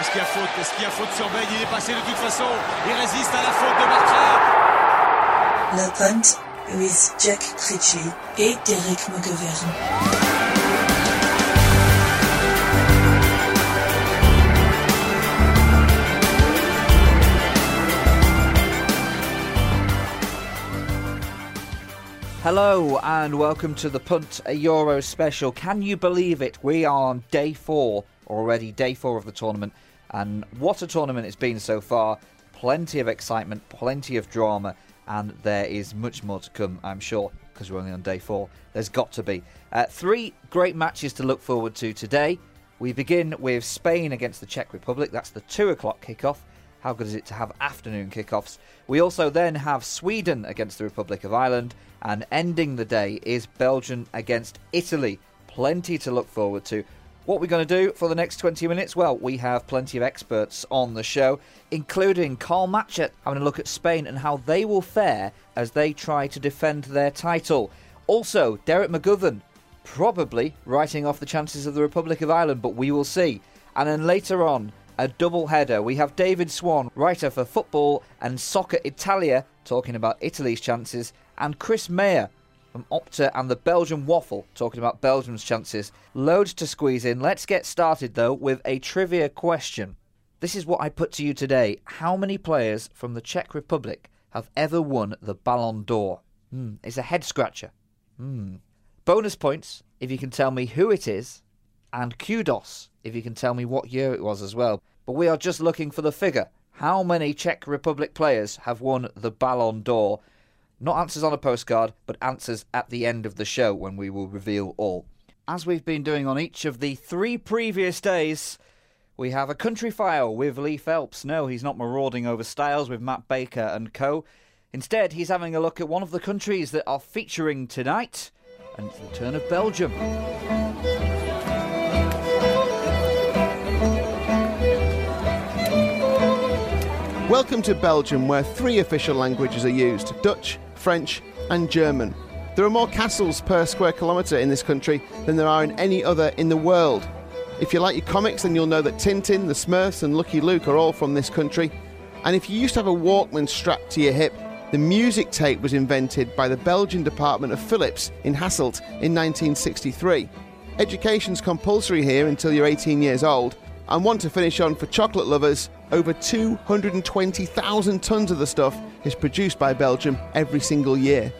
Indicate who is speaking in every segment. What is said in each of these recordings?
Speaker 1: Est-ce qu'il y a faute? Est-ce qu'il y a faute sur Baye? Il est passé de toute façon. Il résiste à la faute de Bartra.
Speaker 2: Le Punt with Jack Ritchie et Derek McGovern.
Speaker 3: Hello and welcome to the Punt, a Euro special. Can you believe it? We are on day 4 already, day 4 of the tournament. And what a tournament it's been so far. Plenty of excitement, plenty of drama, and there is much more to come, I'm sure, because we're only on day 4. There's got to be. 3 great matches to look forward to today. We begin with Spain against the Czech Republic. That's the 2 o'clock kickoff. How good is it to have afternoon kickoffs? We also then have Sweden against the Republic of Ireland, and ending the day is Belgium against Italy. Plenty to look forward to. What we're going to do for the next 20 minutes? Well, we have plenty of experts on the show, including Karl Matchett, having a look at Spain and how they will fare as they try to defend their title. Also, Derek McGovern, probably writing off the chances of the Republic of Ireland, but we will see. And then later on, a double header. We have David Swan, writer for Football and Soccer Italia, talking about Italy's chances, and Chris Mayer from Opta and the Belgian Waffle, talking about Belgium's chances. Loads to squeeze in. Let's get started, though, with a trivia question. This is what I put to you today. How many players from the Czech Republic have ever won the Ballon d'Or? It's a head-scratcher. Bonus points if you can tell me who it is, and kudos if you can tell me what year it was as well. But we are just looking for the figure. How many Czech Republic players have won the Ballon d'Or? Not answers on a postcard, but answers at the end of the show when we will reveal all. As we've been doing on each of the 3 previous days, we have a country file with Lee Phelps. No, he's not marauding over styles with Matt Baker and co. Instead, he's having a look at one of the countries that are featuring tonight, and it's the turn of Belgium.
Speaker 4: Welcome to Belgium, where 3 official languages are used: Dutch, French and German. There are more castles per square kilometre in this country than there are in any other in the world. If you like your comics, then you'll know that Tintin, the Smurfs and Lucky Luke are all from this country. And if you used to have a Walkman strapped to your hip, the music tape was invented by the Belgian department of Philips in Hasselt in 1963. Education's compulsory here until you're 18 years old. And one to finish on for chocolate lovers, over 220,000 tonnes of the stuff is produced by Belgium every single year.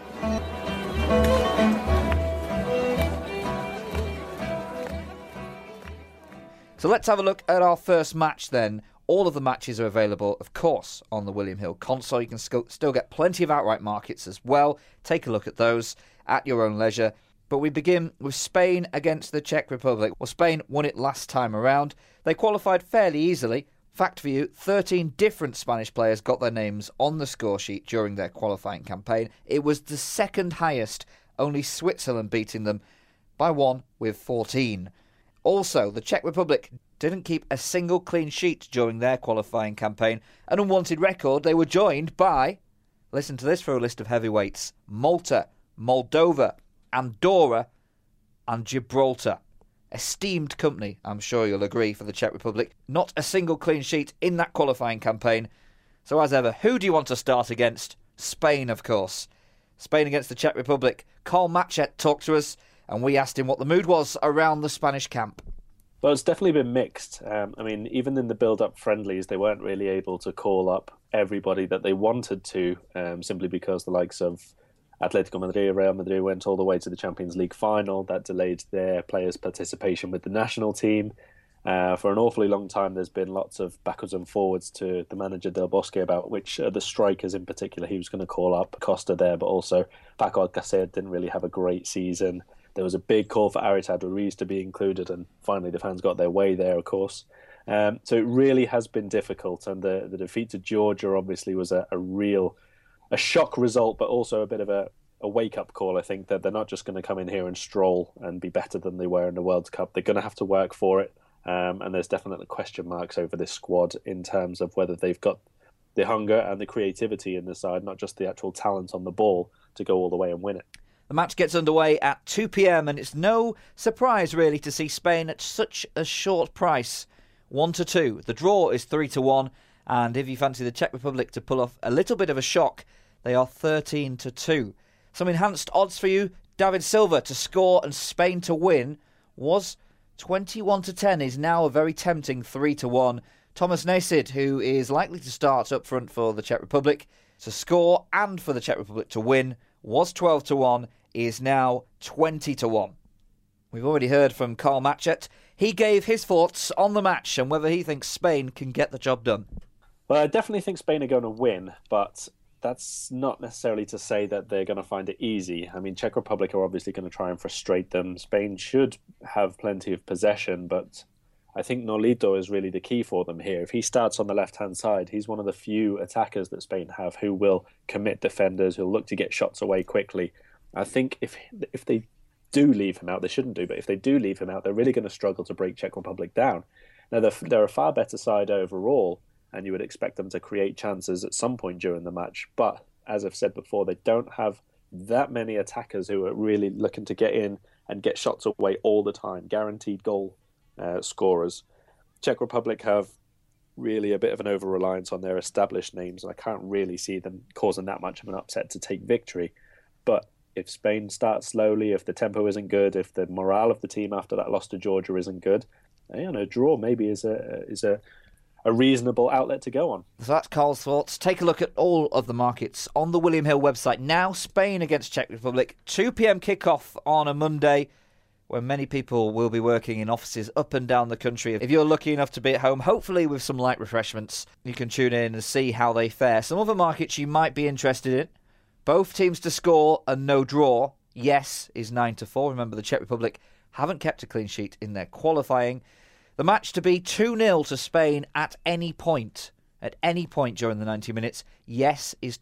Speaker 3: So let's have a look at our first match then. All of the matches are available, of course, on the William Hill console. You can still get plenty of outright markets as well. Take a look at those at your own leisure. But we begin with Spain against the Czech Republic. Well, Spain won it last time around. They qualified fairly easily. Fact for you, 13 different Spanish players got their names on the score sheet during their qualifying campaign. It was the second highest, only Switzerland beating them by 1 with 14. Also, the Czech Republic didn't keep a single clean sheet during their qualifying campaign. An unwanted record. They were joined by, listen to this for a list of heavyweights, Malta, Moldova, Andorra and Gibraltar. Esteemed company, I'm sure you'll agree, for the Czech Republic. Not a single clean sheet in that qualifying campaign. So as ever, who do you want to start against? Spain, of course. Spain against the Czech Republic. Karl Matchett talked to us and we asked him what the mood was around the Spanish camp.
Speaker 5: Well, it's definitely been mixed. Even in the build-up friendlies, they weren't really able to call up everybody that they wanted to, simply because the likes of Atletico Madrid, Real Madrid went all the way to the Champions League final. That delayed their players' participation with the national team. For an awfully long time, there's been lots of backwards and forwards to the manager Del Bosque about which the strikers in particular he was going to call up. Costa there, but also Paco Alcácer didn't really have a great season. There was a big call for Aritad Ruiz to be included, and finally the fans got their way there, of course. So it really has been difficult, and the defeat to Georgia obviously was a shock result, but also a bit of a wake-up call, I think, that they're not just going to come in here and stroll and be better than they were in the World Cup. They're going to have to work for it, and there's definitely question marks over this squad in terms of whether they've got the hunger and the creativity in the side, not just the actual talent on the ball, to go all the way and win it.
Speaker 3: The match gets underway at 2 p.m, and it's no surprise, really, to see Spain at such a short price. 1-2. The draw is 3-1. And if you fancy the Czech Republic to pull off a little bit of a shock, they are 13-2. Some enhanced odds for you. David Silva to score and Spain to win was 21-10, is now a very tempting 3-1. Thomas Nasid, who is likely to start up front for the Czech Republic to score and for the Czech Republic to win, was 12-1, is now 20-1. We've already heard from Karl Matchett. He gave his thoughts on the match and whether he thinks Spain can get the job done.
Speaker 5: Well, I definitely think Spain are going to win, but that's not necessarily to say that they're going to find it easy. I mean, Czech Republic are obviously going to try and frustrate them. Spain should have plenty of possession, but I think Nolito is really the key for them here. If he starts on the left-hand side, he's one of the few attackers that Spain have who will commit defenders, who'll look to get shots away quickly. I think if they do leave him out, they shouldn't do, but if they do leave him out, they're really going to struggle to break Czech Republic down. Now, they're a far better side overall, and you would expect them to create chances at some point during the match. But, as I've said before, they don't have that many attackers who are really looking to get in and get shots away all the time, guaranteed goal scorers. Czech Republic have really a bit of an over-reliance on their established names, and I can't really see them causing that much of an upset to take victory. But if Spain starts slowly, if the tempo isn't good, if the morale of the team after that loss to Georgia isn't good, a draw maybe is a reasonable outlet to go on.
Speaker 3: So that's Karl's thoughts. Take a look at all of the markets on the William Hill website now. Spain against Czech Republic, 2 p.m. kickoff on a Monday, when many people will be working in offices up and down the country. If you're lucky enough to be at home, hopefully with some light refreshments, you can tune in and see how they fare. Some other markets you might be interested in. Both teams to score and no draw. Yes is 9-4. Remember, the Czech Republic haven't kept a clean sheet in their qualifying. The match to be 2-0 to Spain at any point during the 90 minutes. Yes is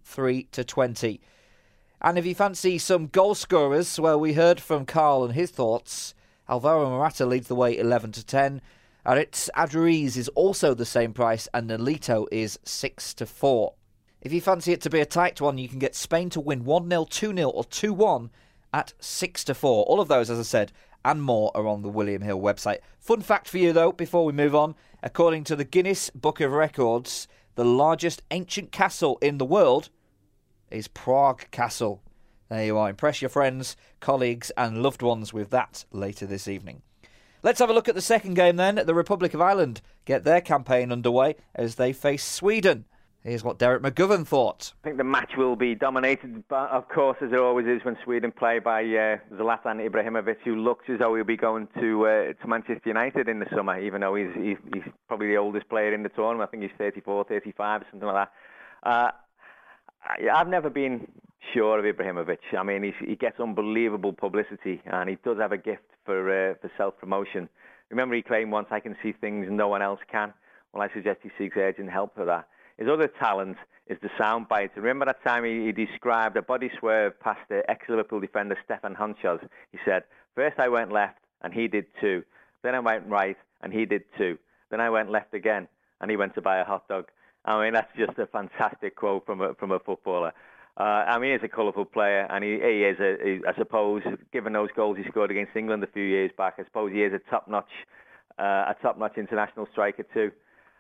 Speaker 3: 23-20. And if you fancy some goal scorers, well, we heard from Karl and his thoughts. Alvaro Morata leads the way 11-10. Aritz Aduriz is also the same price, and Nolito is 6-4. If you fancy it to be a tight one, you can get Spain to win 1-0, 2-0 or 2-1 at 6-4. All of those, as I said, and more are on the William Hill website. Fun fact for you, though, before we move on. According to the Guinness Book of Records, the largest ancient castle in the world is Prague Castle. There you are. Impress your friends, colleagues and loved ones with that later this evening. Let's have a look at the second game then. The Republic of Ireland get their campaign underway as they face Sweden. Here's what Derek McGovern thought.
Speaker 6: I think the match will be dominated, of course, as it always is when Sweden play by Zlatan Ibrahimovic, who looks as though he'll be going to Manchester United in the summer, even though he's probably the oldest player in the tournament. I think he's 34, 35, something like that. I've never been sure of Ibrahimovic. I mean, he gets unbelievable publicity, and he does have a gift for self-promotion. Remember, he claimed once, "I can see things no one else can." Well, I suggest he seeks urgent help for that. His other talent is the sound bites. Remember that time he described a body swerve past the ex-Liverpool defender Stefan Honchos? He said, "First I went left, and he did too. Then I went right, and he did too. Then I went left again, and he went to buy a hot dog." I mean, that's just a fantastic quote from a footballer. I mean, he's a colourful player, and he is, I suppose, given those goals he scored against England a few years back, I suppose he is a top-notch international striker too.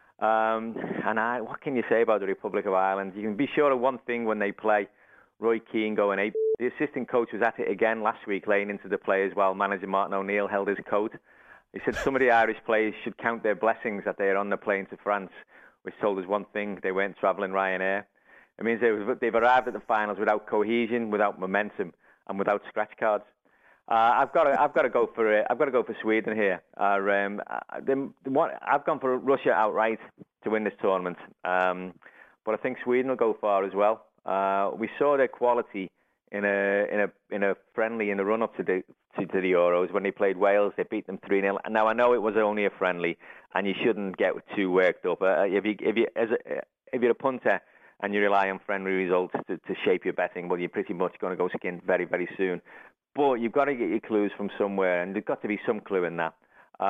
Speaker 6: What can you say about the Republic of Ireland? You can be sure of one thing when they play. Roy Keane going ape. The assistant coach was at it again last week, laying into the players while manager Martin O'Neill held his coat. He said some of the Irish players should count their blessings that they are on the plane to France, which told us one thing: they weren't travelling Ryanair. It means they've arrived at the finals without cohesion, without momentum, and without scratch cards. I've got to go for Sweden here. I've gone for Russia outright to win this tournament, but I think Sweden will go far as well. We saw their quality in a friendly in the run up to the Euros when they played Wales. They beat them 3-0. Now I know it was only a friendly, and you shouldn't get too worked up. If you're a punter and you rely on friendly results to shape your betting, well, you're pretty much going to go skinned very, very soon. But you've got to get your clues from somewhere, and there's got to be some clue in that.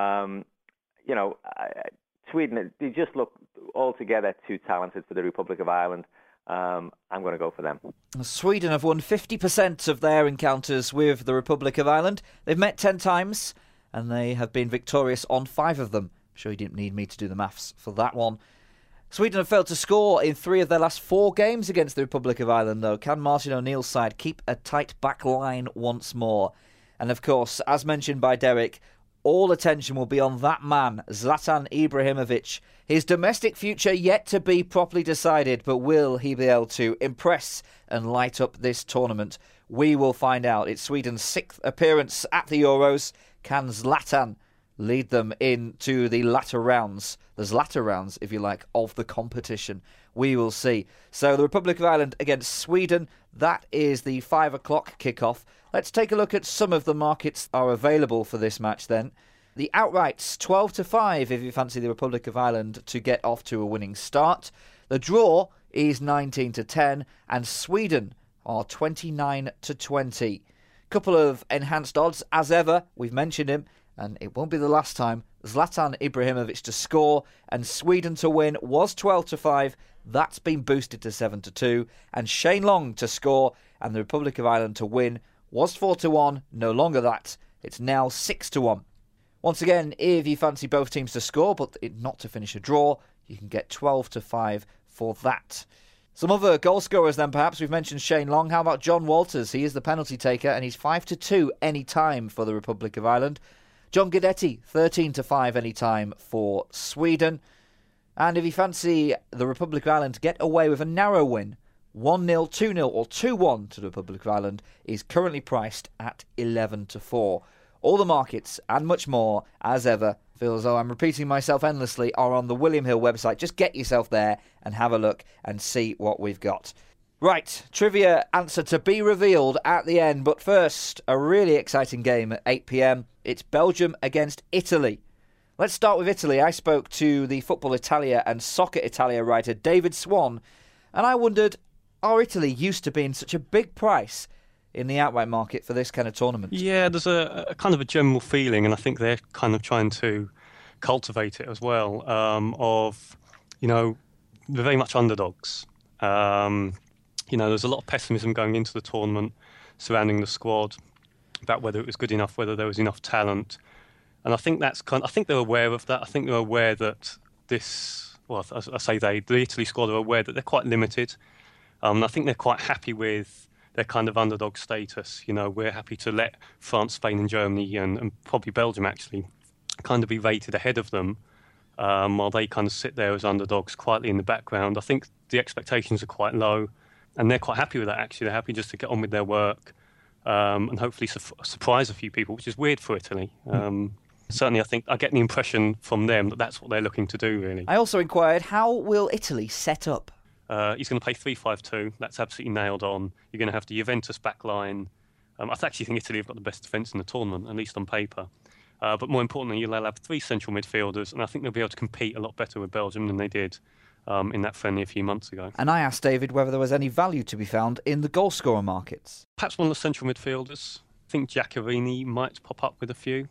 Speaker 6: Sweden, they just look altogether too talented for the Republic of Ireland. I'm going to go for them.
Speaker 3: Sweden have won 50% of their encounters with the Republic of Ireland. They've met 10 times, and they have been victorious on 5 of them. Sure you didn't need me to do the maths for that one. Sweden have failed to score in 3 of their last 4 games against the Republic of Ireland, though. Can Martin O'Neill's side keep a tight back line once more? And of course, as mentioned by Derek, all attention will be on that man, Zlatan Ibrahimovic. His domestic future yet to be properly decided, but will he be able to impress and light up this tournament? We will find out. It's Sweden's 6th appearance at the Euros. Can Zlatan lead them into the latter rounds, if you like, of the competition? We will see. So the Republic of Ireland against Sweden, that is the 5 o'clock kickoff. Let's take a look at some of the markets that are available for this match then. The outrights, 12-5 if you fancy the Republic of Ireland to get off to a winning start. The draw is 19-10 and Sweden are 29-20. Couple of enhanced odds as ever. We've mentioned him, and it won't be the last time. Zlatan Ibrahimovic to score and Sweden to win was 12-5. That's been boosted to 7-2. And Shane Long to score and the Republic of Ireland to win was 4-1. No longer that. It's now 6-1. Once again, if you fancy both teams to score but not to finish a draw, you can get 12-5 for that. Some other goal scorers then perhaps. We've mentioned Shane Long. How about John Walters? He is the penalty taker and he's 5-2 any time for the Republic of Ireland. John Guidetti, 13-5 any time for Sweden. And if you fancy the Republic of Ireland to get away with a narrow win, 1-0, 2-0 or 2-1 to the Republic of Ireland is currently priced at 11-4. All the markets and much more, as ever, feel as though I'm repeating myself endlessly, are on the William Hill website. Just get yourself there and have a look and see what we've got. Right, trivia answer to be revealed at the end, but first, a really exciting game at 8 p.m. It's Belgium against Italy. Let's start with Italy. I spoke to the Football Italia and Soccer Italia writer David Swan, and I wondered, are Italy used to being such a big price in the outright market for this kind of tournament?
Speaker 7: Yeah, there's a kind of a general feeling, and I think they're kind of trying to cultivate it as well, of, they're very much underdogs. There's a lot of pessimism going into the tournament surrounding the squad about whether it was good enough, whether there was enough talent. And I think I think they're aware of that. I think they're aware that the Italy squad are aware that they're quite limited. I think they're quite happy with their kind of underdog status. We're happy to let France, Spain and Germany and probably Belgium actually kind of be rated ahead of them while they kind of sit there as underdogs quietly in the background. I think the expectations are quite low and they're quite happy with that actually. They're happy just to get on with their work and hopefully surprise a few people, which is weird for Italy. Certainly, I think I get the impression from them that that's what they're looking to do, really.
Speaker 3: I also inquired, how will Italy set up?
Speaker 7: He's going to play 3-5-2. That's absolutely nailed on. You're going to have the Juventus back line. I actually think Italy have got the best defence in the tournament, at least on paper. But more importantly, you'll have 3 central midfielders, and I think they'll be able to compete a lot better with Belgium than they did in that friendly a few months ago.
Speaker 3: And I asked David whether there was any value to be found in the goal scorer markets.
Speaker 7: Perhaps one of the central midfielders. I think Giaccherini might pop up with a few.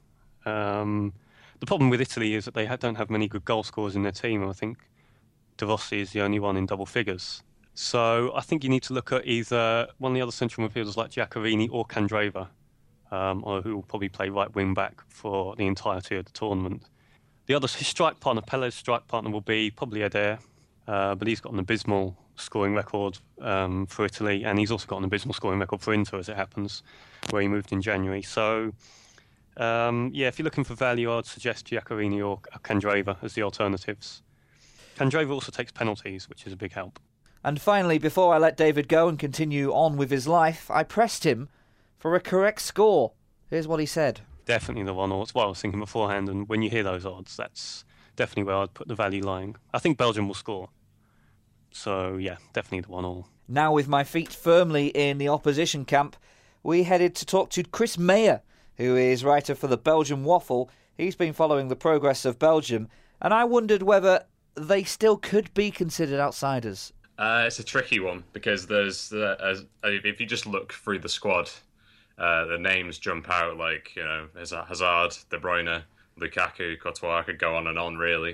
Speaker 7: The problem with Italy is that they don't have many good goal scorers in their team. I think De Rossi is the only one in double figures. So I think you need to look at either one of the other central midfielders like Giaccherini or Candreva, or who will probably play right wing back for the entirety of the tournament. His strike partner, Pele's strike partner, will be probably Eder, but he's got an abysmal scoring record for Italy, and he's also got an abysmal scoring record for Inter, as it happens, where he moved in January. So if you're looking for value, I'd suggest Giaccherini or Candreva as the alternatives. Candreva also takes penalties, which is a big help.
Speaker 3: And finally, before I let David go and continue on with his life, I pressed him for a correct score. Here's what he said.
Speaker 7: Definitely the 1-0. That's what I was thinking beforehand, and when you hear those odds, that's definitely where I'd put the value lying. I think Belgium will score. So, yeah, definitely the 1-0.
Speaker 3: Now, with my feet firmly in the opposition camp, we headed to talk to Chris Mayer, who is writer for the Belgian Waffle. He's been following the progress of Belgium, and I wondered whether they still could be considered outsiders.
Speaker 8: It's a tricky one because if you just look through the squad, the names jump out like Hazard, De Bruyne, Lukaku, Courtois. I could go on and on really.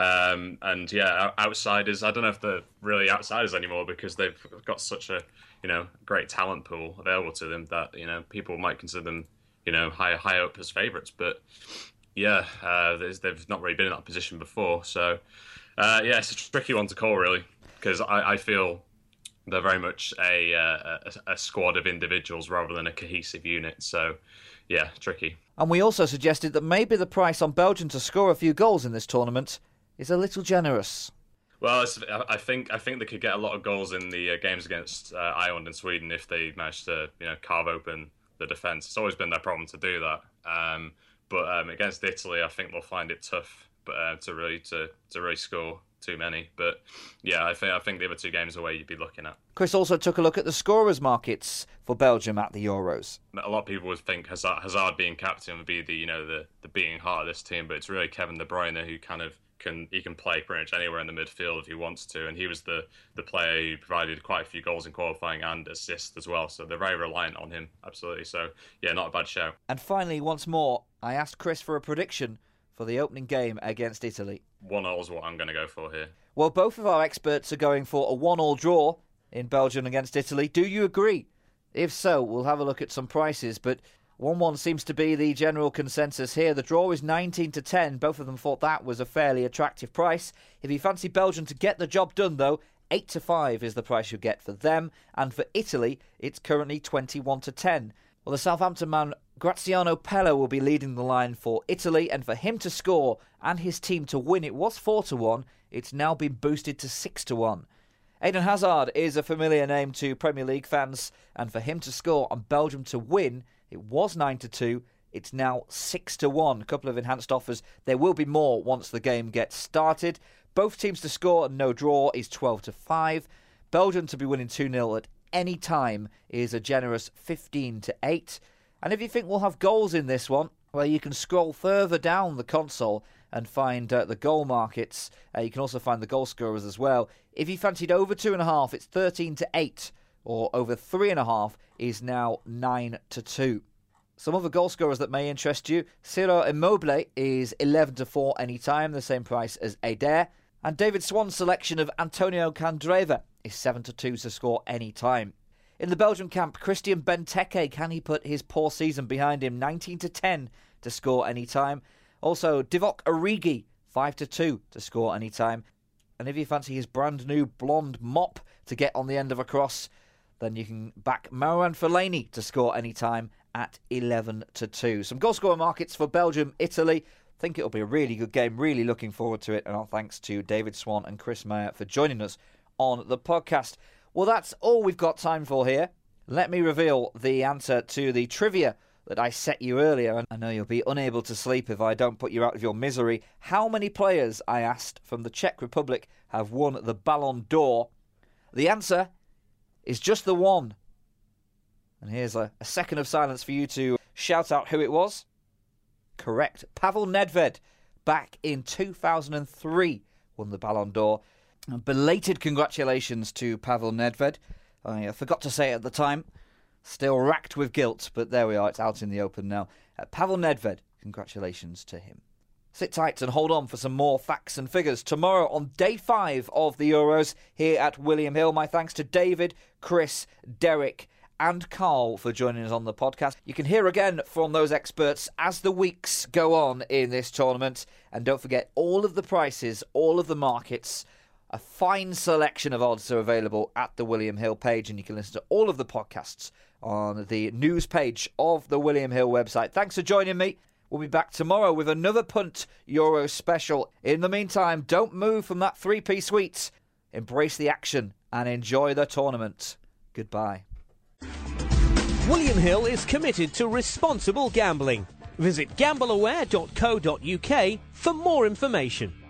Speaker 8: Outsiders. I don't know if they're really outsiders anymore because they've got such a great talent pool available to them that people might consider them high up as favourites. But Yeah, they've not really been in that position before. So, it's a tricky one to call, really, because I feel they're very much a squad of individuals rather than a cohesive unit. So, yeah, tricky.
Speaker 3: And we also suggested that maybe the price on Belgium to score a few goals in this tournament is a little generous.
Speaker 8: Well, I think they could get a lot of goals in the games against Ireland and Sweden if they managed to carve open the defence. It's always been their problem to do that. But against Italy, I think they'll find it tough, to really score too many. But yeah, I think the other two games are where you'd be looking at.
Speaker 3: Chris also took a look at the scorers markets for Belgium at the Euros.
Speaker 8: A lot of people would think Hazard being captain would be the beating heart of this team, but it's really Kevin De Bruyne who can play pretty much anywhere in the midfield if he wants to, and he was the player who provided quite a few goals in qualifying and assists as well, so they're very reliant on him, absolutely. So yeah, not a bad show. And
Speaker 3: finally, once more, I asked Chris for a prediction for the opening game against Italy.
Speaker 8: 1-0 is what I'm going to go for here.
Speaker 3: Well, both of our experts are going for a 1-1 draw in Belgium against Italy. Do you agree? If so, we'll have a look at some prices, but 1-1 seems to be the general consensus here. The draw is 19-10. Both of them thought that was a fairly attractive price. If you fancy Belgium to get the job done, though, 8-5 is the price you get for them. And for Italy, it's currently 21-10. Well, the Southampton man Graziano Pella will be leading the line for Italy, and for him to score and his team to win, it was 4-1. It's now been boosted to 6-1. Eden Hazard is a familiar name to Premier League fans, and for him to score and Belgium to win, it was 9-2. It's now 6-1. A couple of enhanced offers. There will be more once the game gets started. Both teams to score and no draw is 12-5. Belgium to be winning 2-0 at any time is a generous 15-8. And if you think we'll have goals in this one, well, you can scroll further down the console and find the goal markets. You can also find the goal scorers as well. If you fancied over 2.5, it's 13-8, or over 3.5 is now 9-2. Some other goal scorers that may interest you: Ciro Immobile is 11-4 anytime, the same price as Eder. And David Swan's selection of Antonio Candreva is 7-2 to score anytime. In the Belgian camp, Christian Benteke, can he put his poor season behind him? 19-10 to score anytime. Also, Divock Origi, 5-2 to score anytime. And if you fancy his brand new blonde mop to get on the end of a cross, then you can back Marouane Fellaini to score anytime at 11-2. Some goal scorer markets for Belgium, Italy. I think it'll be a really good game. Really looking forward to it. And our thanks to David Swan and Chris Meyer for joining us on the podcast. Well, that's all we've got time for here. Let me reveal the answer to the trivia that I set you earlier, and I know you'll be unable to sleep if I don't put you out of your misery. How many players, I asked, from the Czech Republic have won the Ballon d'Or? The answer is just the one. And here's a second of silence for you to shout out who it was. Correct. Pavel Nedved, back in 2003, won the Ballon d'Or. And belated congratulations to Pavel Nedved. I forgot to say it at the time. Still racked with guilt, but there we are. It's out in the open now. Pavel Nedved, congratulations to him. Sit tight and hold on for some more facts and figures. Tomorrow on day 5 of the Euros here at William Hill. My thanks to David, Chris, Derek and Carl for joining us on the podcast. You can hear again from those experts as the weeks go on in this tournament. And don't forget, all of the prices, all of the markets, a fine selection of odds are available at the William Hill page, and you can listen to all of the podcasts on the news page of the William Hill website. Thanks for joining me. We'll be back tomorrow with another Punt Euro special. In the meantime, don't move from that 3-piece suite. Embrace the action and enjoy the tournament. Goodbye.
Speaker 9: William Hill is committed to responsible gambling. Visit gambleaware.co.uk for more information.